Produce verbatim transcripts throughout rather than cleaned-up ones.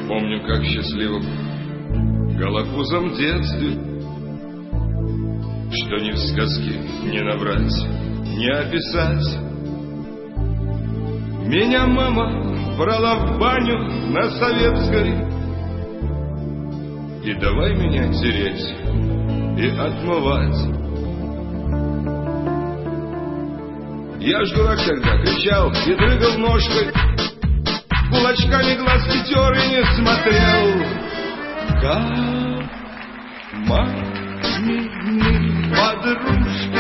Помню, как счастливым голокузом в детстве, что ни в сказке не набрать, не описать. Меня мама брала в баню на Советской, и давай меня тереть и отмывать. Я ж дурак тогда кричал и дрыгал ножкой, кулачками глазки тер и не смотрел, как мамины подружки,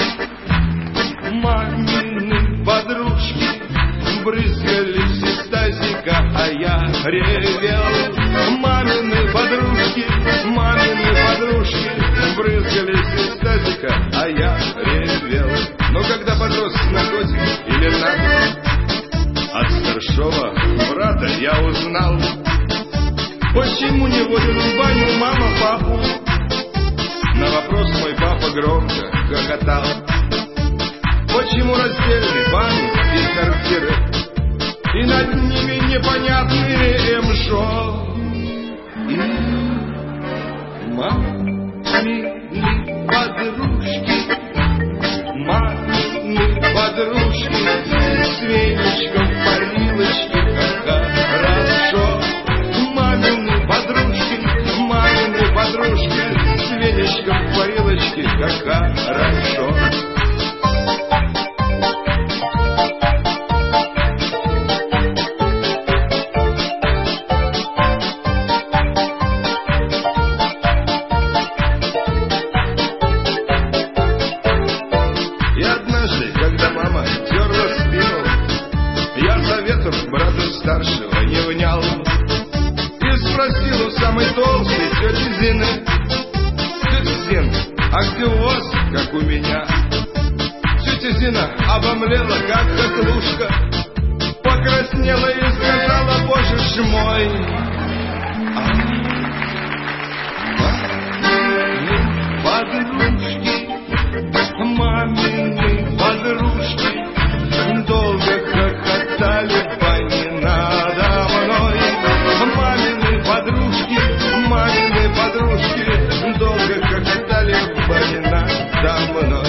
мамины подружки брызгались из тазика, а я ревел. Мамины подружки, мамины подружки брызгались из тазика, а я ревел. Но когда подрос на годик или на год, от старшего брата я узнал, почему не водит в баню мама папу. На вопрос мой папа громко хохотал. Почему раздельны баню и квартиры, и над ними непонятные МШО? И мамины подружки, мамины подружки с веничком в парилочке, как хорошо. Мамины подружки, мамины подружки с веничком в парилочке, как хорошо. Старшего не внял и спросил у самой толстой тети Зины: тетя Зин, а где у вас, как у меня? Тетя Зина обомлела, как котлушка, покраснела и сказала: боже ж мой, а мамины подружки, мамины подружки долго хохотали в бане надо мной. Мамины подружки, мамины подружки долго хохотали в бане надо мной.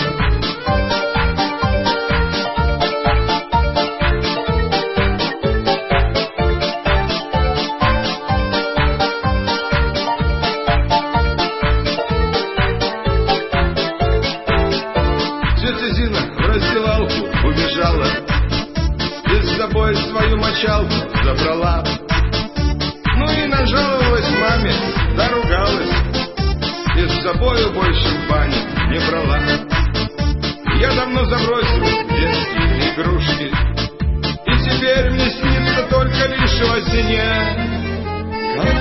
Тетя Зина в раздевалку убежала и с собой свою мочалку забрала. Ну и нажаловалась маме, доругалась, и с собою больше в бане не брала. Я давно забросил детские игрушки, и теперь мне снится только лишь во сне, как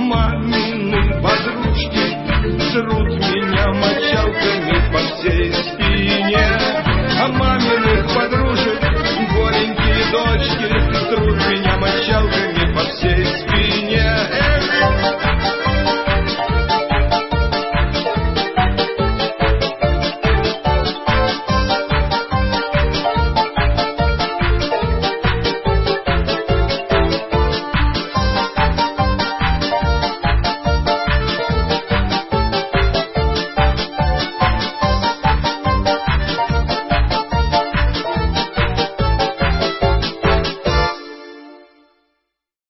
мамины подружки, мамины подружки жрут меня мочалками по всей